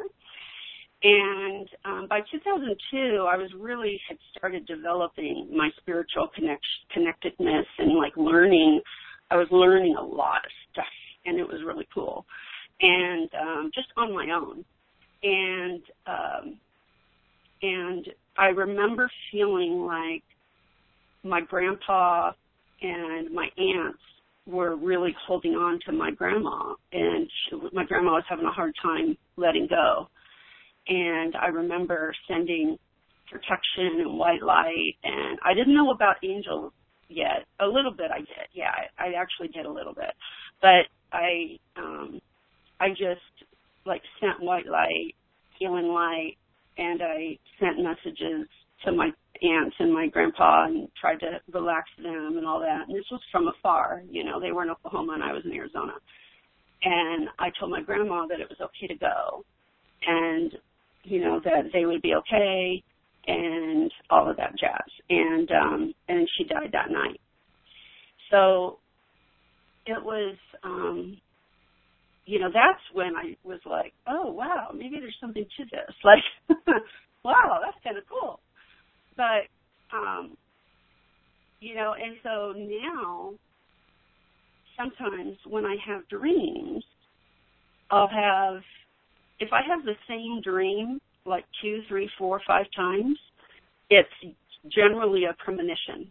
And um, by two thousand two, I was really had started developing my spiritual connect, connectedness and like learning. I was learning a lot of stuff, and it was really cool. And um, just on my own. And um, and I remember feeling like my grandpa and my aunts were really holding on to my grandma, and she, my grandma was having a hard time letting go. And I remember sending protection and white light, and I didn't know about angels yet. A little bit I did, yeah, I, I actually did a little bit. But I um, I just, like, sent white light, healing light, and I sent messages to my aunts and my grandpa and tried to relax them and all that. And this was from afar. You know, they were in Oklahoma and I was in Arizona. And I told my grandma that it was okay to go and, you know, that they would be okay and all of that jazz. And, um, and she died that night. So it was, um, you know, that's when I was like, oh, wow, maybe there's something to this. Like, wow, that's kind of cool. But, um, you know, and so now sometimes when I have dreams, I'll have, if I have the same dream like two, three, four, five times, it's generally a premonition.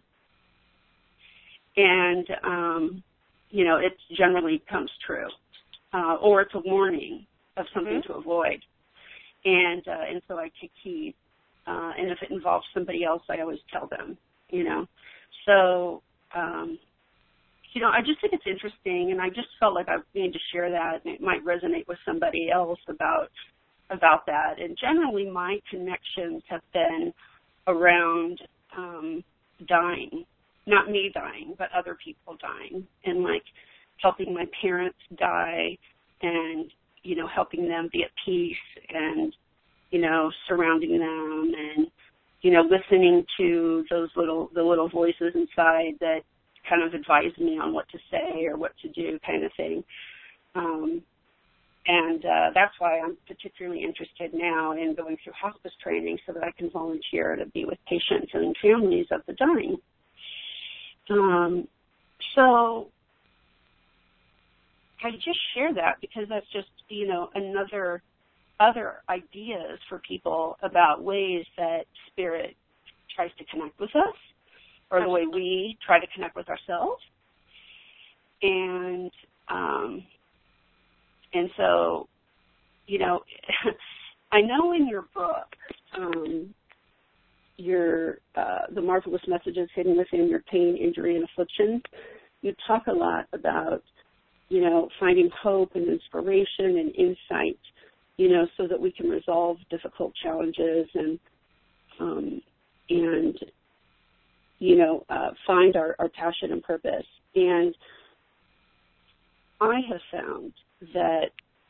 And, um, you know, it generally comes true. Uh, or it's a warning of something mm-hmm. to avoid. And uh, and so I take heed. Uh, and if it involves somebody else, I always tell them, you know. So, um, you know, I just think it's interesting, and I just felt like I needed to share that, and it might resonate with somebody else about about that. And generally my connections have been around um, dying, not me dying, but other people dying, and, like, helping my parents die and, you know, helping them be at peace and, you know, surrounding them and, you know, listening to those little, the little voices inside that kind of advise me on what to say or what to do kind of thing. Um, and uh, that's why I'm particularly interested now in going through hospice training so that I can volunteer to be with patients and families of the dying. Um, so I just share that because that's just, you know, another other ideas for people about ways that spirit tries to connect with us or the way we try to connect with ourselves. And um, and so, you know, I know in your book, um, your uh, The Marvelous Messages Hidden Within Your Pain, Injury, and Affliction, you talk a lot about, you know, finding hope and inspiration and insight, you know, so that we can resolve difficult challenges and, um, and you know, uh, find our, our passion and purpose. And I have found that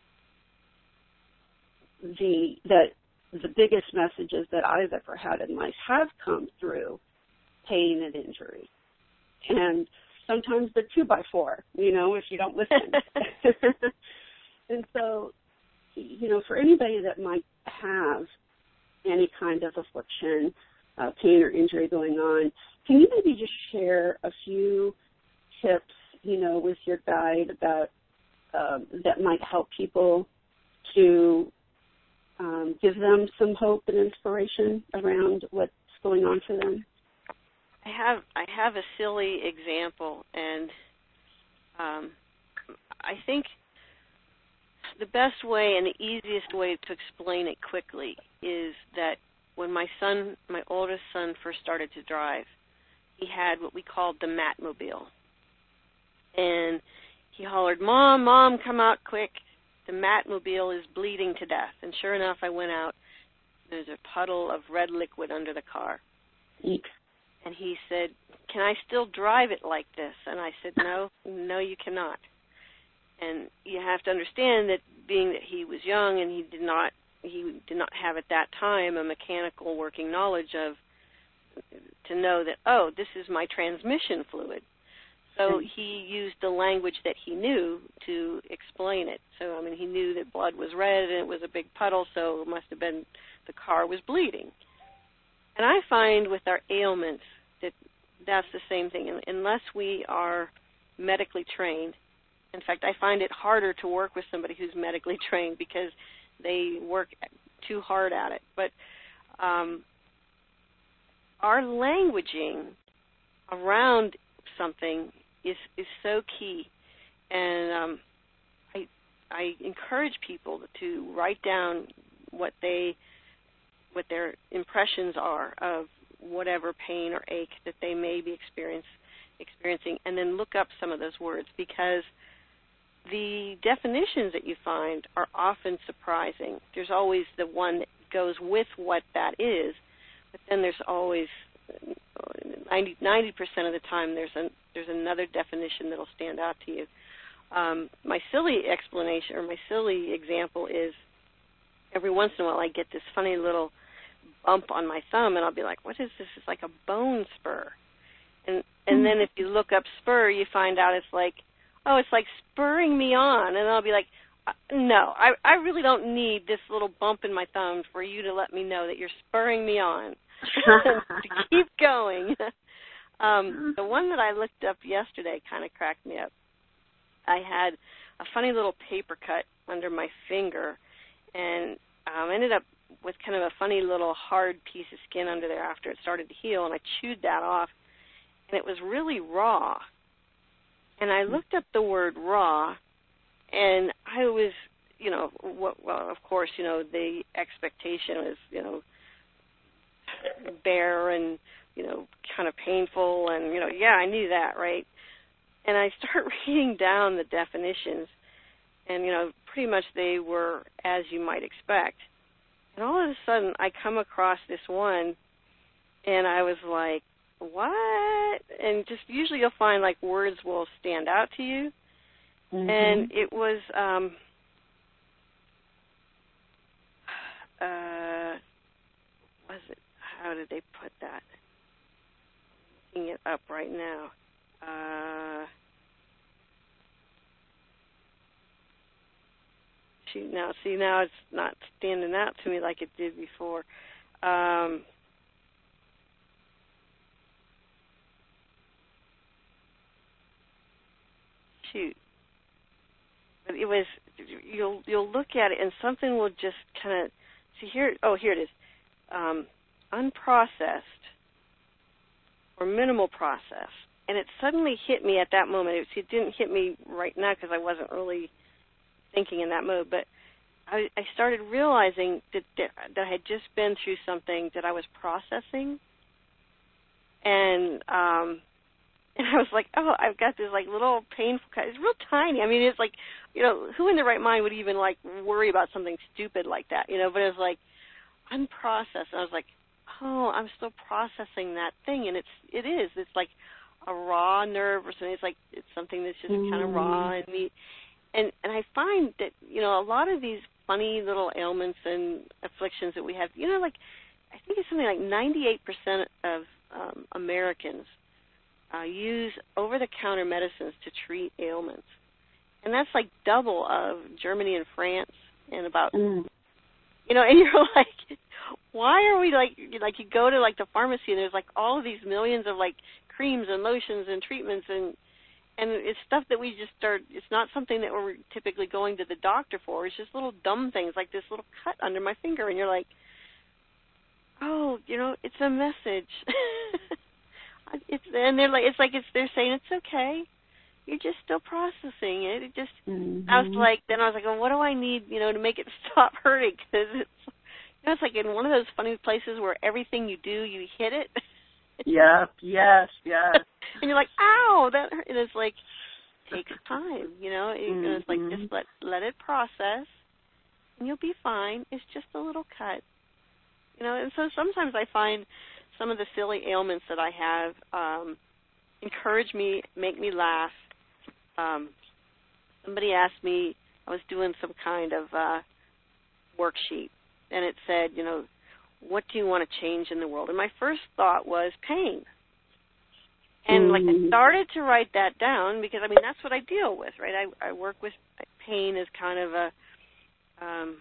the that the biggest messages that I've ever had in life have come through pain and injury. And sometimes they're two by four, you know, if you don't listen. And so, you know, for anybody that might have any kind of affliction, uh, pain or injury going on, can you maybe just share a few tips, you know, with your guide about um, that might help people to um, give them some hope and inspiration around what's going on for them? I have I have a silly example, and um, I think the best way and the easiest way to explain it quickly is that when my son, my oldest son, first started to drive, he had what we called the Matmobile. And he hollered, "Mom, Mom, come out quick. The Matmobile is bleeding to death." And sure enough, I went out. There's a puddle of red liquid under the car. Eek. And he said, "Can I still drive it like this?" And I said, no, no, you cannot. And you have to understand that being that he was young and he did not he did not have at that time a mechanical working knowledge of to know that, oh, this is my transmission fluid. So he used the language that he knew to explain it. So, I mean, he knew that blood was red and it was a big puddle, so it must have been the car was bleeding. And I find with our ailments that that's the same thing. Unless we are medically trained, in fact, I find it harder to work with somebody who's medically trained because they work too hard at it. But um, our languaging around something is is so key. And um, I I encourage people to write down what they what their impressions are of whatever pain or ache that they may be experience, experiencing, and then look up some of those words, because the definitions that you find are often surprising. There's always the one that goes with what that is, but then there's always ninety percent of the time there's an, there's another definition that'll stand out to you. Um, my silly explanation or my silly example is every once in a while I get this funny little bump on my thumb, and I'll be like, what is this? It's like a bone spur. And and then if you look up spur, you find out it's like, oh, it's like spurring me on. And I'll be like, no, I, I really don't need this little bump in my thumb for you to let me know that you're spurring me on to keep going. um, the one that I looked up yesterday kind of cracked me up. I had a funny little paper cut under my finger, and um, ended up with kind of a funny little hard piece of skin under there after it started to heal, and I chewed that off, and it was really raw. And I looked up the word raw, and I was, you know, what, well, of course, you know, the expectation was, you know, bare and, you know, kind of painful, and, you know, yeah, I knew that, right? And I start reading down the definitions, and, you know, pretty much they were as you might expect. And all of a sudden, I come across this one, and I was like, what? And just usually you'll find, like, words will stand out to you. Mm-hmm. And it was, um, uh, was it, how did they put that? I'm looking it up right now. Uh, shoot, now, see, now it's not standing out to me like it did before. Um, shoot. But it was, you'll, you'll look at it and something will just kind of, see here, oh, here it is. Um, unprocessed or minimal processed. And it suddenly hit me at that moment. It, it didn't hit me right now because I wasn't really thinking in that mode. But I, I started realizing that, that that I had just been through something that I was processing. And um, and I was like, oh, I've got this like little painful cut. It's real tiny. I mean, it's like, you know, who in their right mind would even like worry about something stupid like that, you know? But it was like unprocessed. And I was like, oh, I'm still processing that thing. And it's it is. It's like a raw nerve or something. It's like it's something that's just mm. kind of raw and meat. And and I find that, you know, a lot of these funny little ailments and afflictions that we have, you know, like I think it's something like ninety-eight percent of um, Americans uh, use over-the-counter medicines to treat ailments. And that's like double of Germany and France and about, mm. you know, and you're like, why are we like, like you go to like the pharmacy and there's like all of these millions of like creams and lotions and treatments and and it's stuff that we just start, it's not something that we're typically going to the doctor for. It's just little dumb things like this little cut under my finger. And you're like, oh, you know, it's a message. it's And they're like, it's like it's they're saying it's okay. You're just still processing it. It just, mm-hmm. I was like, then I was like, well, what do I need, you know, to make it stop hurting? Because it's, you know, it's like in one of those funny places where everything you do, you hit it. Yes, yes, yes. And you're like, ow, that hurt. And it's like, takes time, you know. Mm-hmm. And it's like, just let let it process, and you'll be fine. It's just a little cut, you know. And so sometimes I find some of the silly ailments that I have um, encourage me, make me laugh. Um, somebody asked me, I was doing some kind of uh, worksheet, and it said, you know, what do you want to change in the world? And my first thought was pain. And, like, I started to write that down because, I mean, that's what I deal with, right? I, I work with pain as kind of a um,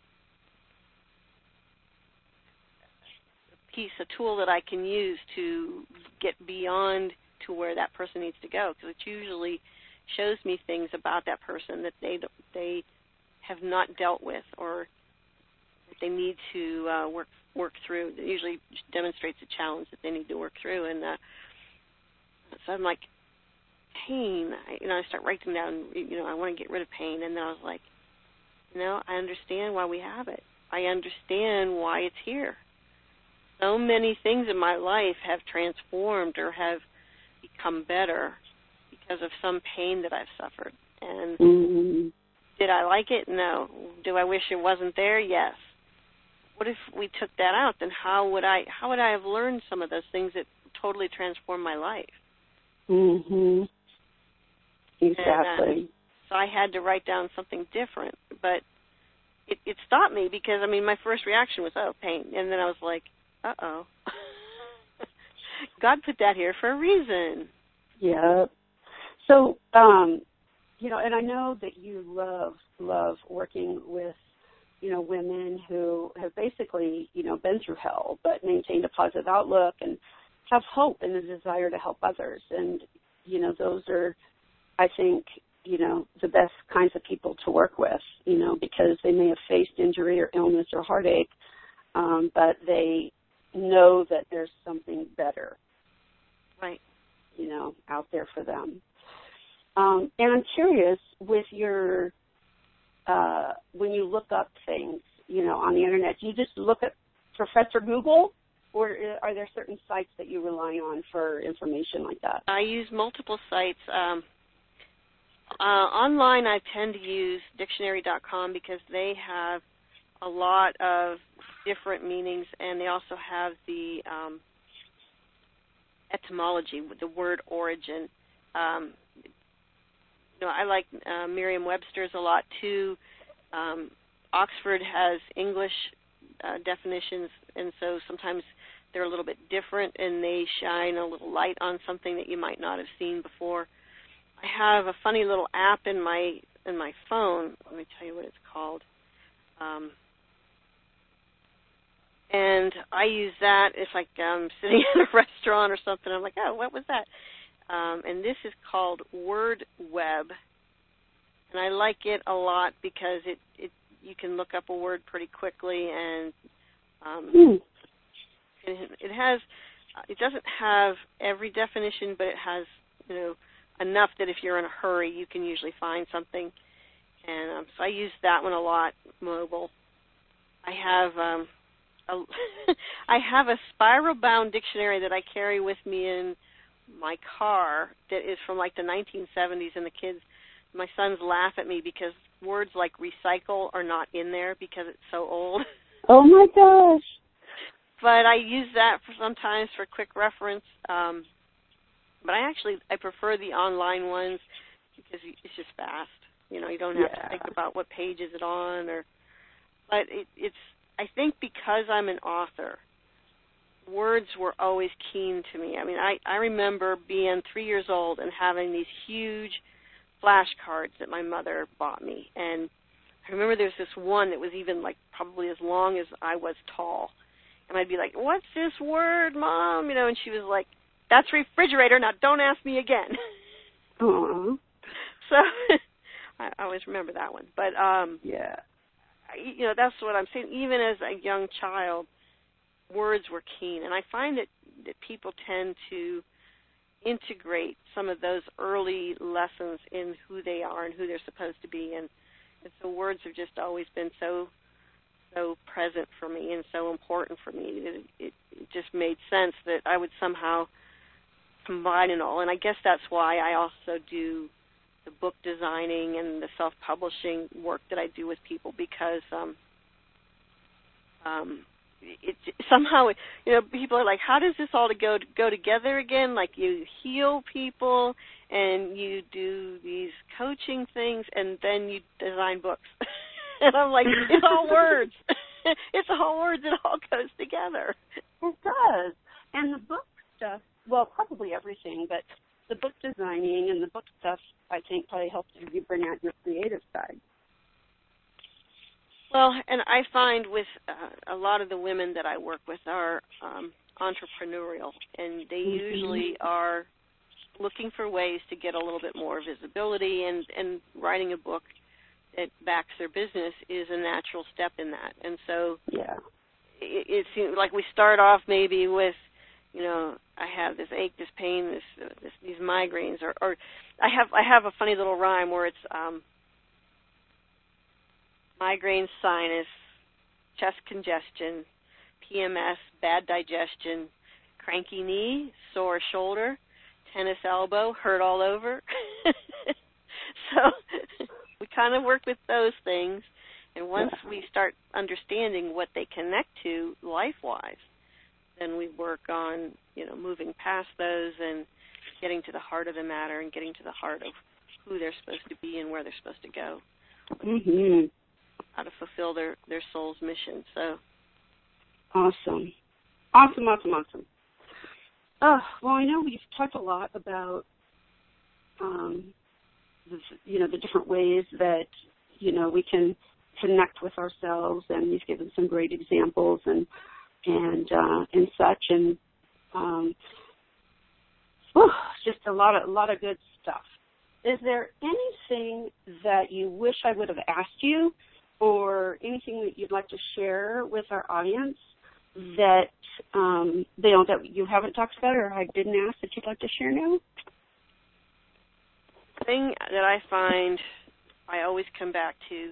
piece, a tool that I can use to get beyond to where that person needs to go, because it usually shows me things about that person that they they have not dealt with or that they need to uh, work work through. It usually demonstrates a challenge that they need to work through. And uh, so I'm like, pain, I, you know, I start writing down, you know, I want to get rid of pain. And then I was like, you know, I understand why we have it. I understand why it's here. So many things in my life have transformed or have become better because of some pain that I've suffered. And mm-hmm. Did I like it? No. Do I wish it wasn't there? Yes. What if we took that out? Then how would I how would I have learned some of those things that totally transformed my life? Mhm. Exactly. And, uh, so I had to write down something different, but it, it stopped me because I mean my first reaction was oh pain, and then I was like, uh oh, God put that here for a reason. Yeah. So um, you know, and I know that you love love working with you know women who have basically you know been through hell but maintained a positive outlook and have hope and a desire to help others, and you know those are, I think, you know, the best kinds of people to work with, you know, because they may have faced injury or illness or heartache, um, but they know that there's something better, right, you know, out there for them. Um, and I'm curious, with your, uh, when you look up things, you know, on the Internet, do you just look at Professor Google, or are there certain sites that you rely on for information like that? I use multiple sites. Um, uh, online, I tend to use dictionary dot com because they have a lot of different meanings, and they also have the um, etymology, the word origin. Um, you know, I like uh, Merriam-Webster's a lot too. Um, Oxford has English uh, definitions, and so sometimes they're a little bit different, and they shine a little light on something that you might not have seen before. I have a funny little app in my in my phone. Let me tell you what it's called. Um, and I use that if like I'm sitting in a restaurant or something. I'm like, oh, what was that? Um, and this is called WordWeb, and I like it a lot because it, it you can look up a word pretty quickly, and um, Hmm. it, it has it doesn't have every definition, but it has you know enough that if you're in a hurry, you can usually find something. And um, so I use that one a lot, mobile. I have um, a, I have a spiral-bound dictionary that I carry with me in my car that is from like the nineteen seventies, and the kids, my sons laugh at me because words like recycle are not in there because it's so old. Oh my gosh. But I use that for sometimes for quick reference. Um, but I actually, I prefer the online ones because it's just fast. You know, you don't have Yeah. to think about what page is it on, or. But it, it's, I think because I'm an author, words were always keen to me. I mean, I, I remember being three years old and having these huge flashcards that my mother bought me. And I remember there was this one that was even like probably as long as I was tall. And I'd be like, what's this word, Mom? You know, and she was like, that's refrigerator. Now don't ask me again. Aww. So I always remember that one. But, um, yeah. you know, that's what I'm saying. Even as a young child, words were keen. And I find that, that people tend to integrate some of those early lessons in who they are and who they're supposed to be. And, and so words have just always been so so present for me and so important for me. It, it, it just made sense that I would somehow combine it all. And I guess that's why I also do the book designing and the self-publishing work that I do with people, because um, um, it, it somehow, you know, people are like, how does this all to go to go together again? Like you heal people and you do these coaching things and then you design books. And I'm like, it's all words. It's all words. It all goes together. It does. And the book stuff, well, probably everything, but the book designing and the book stuff, I think, probably helps you bring out your creative side. Well, and I find with uh, a lot of the women that I work with are um, entrepreneurial, and they mm-hmm. usually are looking for ways to get a little bit more visibility, and, and writing a book that backs their business is a natural step in that. And so yeah. it, it seems like we start off maybe with, you know, I have this ache, this pain, this, this these migraines, or, or I have I have a funny little rhyme where it's um, migraine, sinus, chest congestion, P M S, bad digestion, cranky knee, sore shoulder, tennis elbow, hurt all over. So we kind of work with those things. And once yeah. we start understanding what they connect to life-wise, then we work on, you know, moving past those and getting to the heart of the matter and getting to the heart of who they're supposed to be and where they're supposed to go, mm-hmm. how to fulfill their, their soul's mission. So, awesome. Awesome, awesome, awesome. Oh, well, I know we've talked a lot about, um, the, you know, the different ways that, you know, we can connect with ourselves, and you've given some great examples and and uh, and such, and um, whew, just a lot of a lot of good stuff. Is there anything that you wish I would have asked you, or anything that you'd like to share with our audience that um, they don't, that you haven't talked about or I didn't ask that you'd like to share now? The thing that I find I always come back to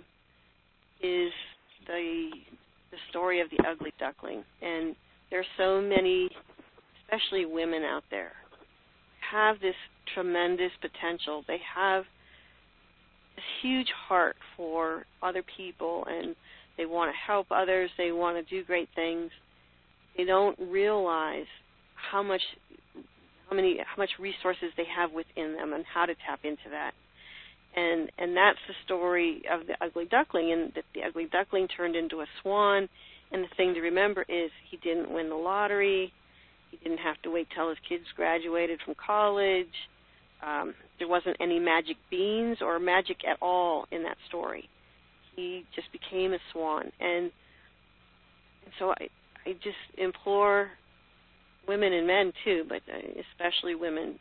is the the story of the ugly duckling. And there's so many, especially women out there, have this tremendous potential. They have this huge heart for other people, and they want to help others. They want to do great things. They don't realize how much, how many, how much resources they have within them, and how to tap into that. And and that's the story of the ugly duckling, and that the ugly duckling turned into a swan. And the thing to remember is he didn't win the lottery. He didn't have to wait till his kids graduated from college. Um, there wasn't any magic beans or magic at all in that story. He just became a swan. And, and so I, I just implore women and men too, but especially women,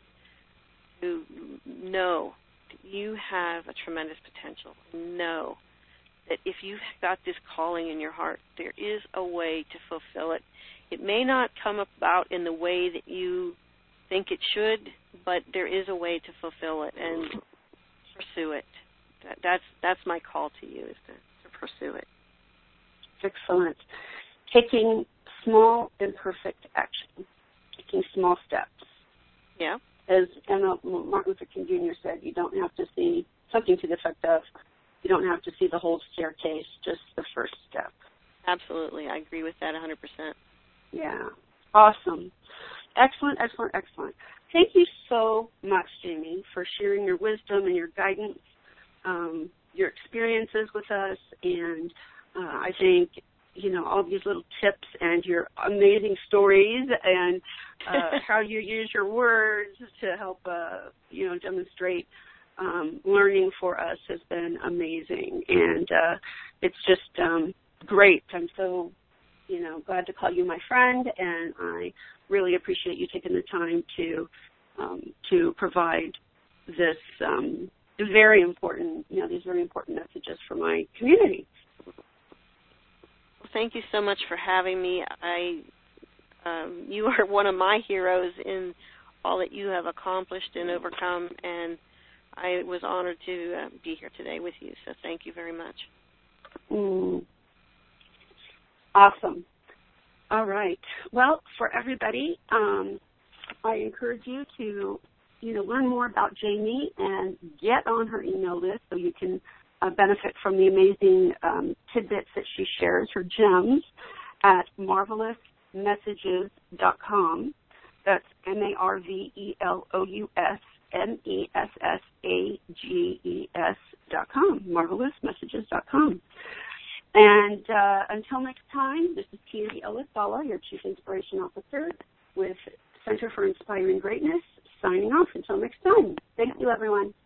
who know you have a tremendous potential. Know that if you've got this calling in your heart, there is a way to fulfill it. It may not come about in the way that you think it should, but there is a way to fulfill it and pursue it. That, that's that's my call to you, is to, to pursue it. Excellent. Taking small, imperfect action. Taking small steps. Yeah. As Emma, Martin Luther King Junior said, you don't have to see something to the effect of, you don't have to see the whole staircase, just the first step. Absolutely. I agree with that one hundred percent. Yeah. Awesome. Excellent, excellent, excellent. Thank you so much, Jamie, for sharing your wisdom and your guidance, um, your experiences with us, and uh, I think, you know, all these little tips and your amazing stories and uh, how you use your words to help, uh, you know, demonstrate um, learning for us has been amazing. And uh, it's just um, great. I'm so, you know, glad to call you my friend, and I really appreciate you taking the time to um, to provide this um, very important, you know, these very important messages for my community. Thank you so much for having me. I, um, you are one of my heroes in all that you have accomplished and overcome, and I was honored to uh, be here today with you, so thank you very much. Mm. Awesome. All right. Well, for everybody, um, I encourage you to, you know, learn more about Jamie and get on her email list so you can Uh, benefit from the amazing um, tidbits that she shares, her gems, at marvelous messages dot com. That's M A R V E L O U S M E S S A G E S dot com, marvelous messages dot com. And uh, until next time, this is Candy Ellis-Sala, your Chief Inspiration Officer with Center for Inspiring Greatness, signing off. Until next time. Thank you, everyone.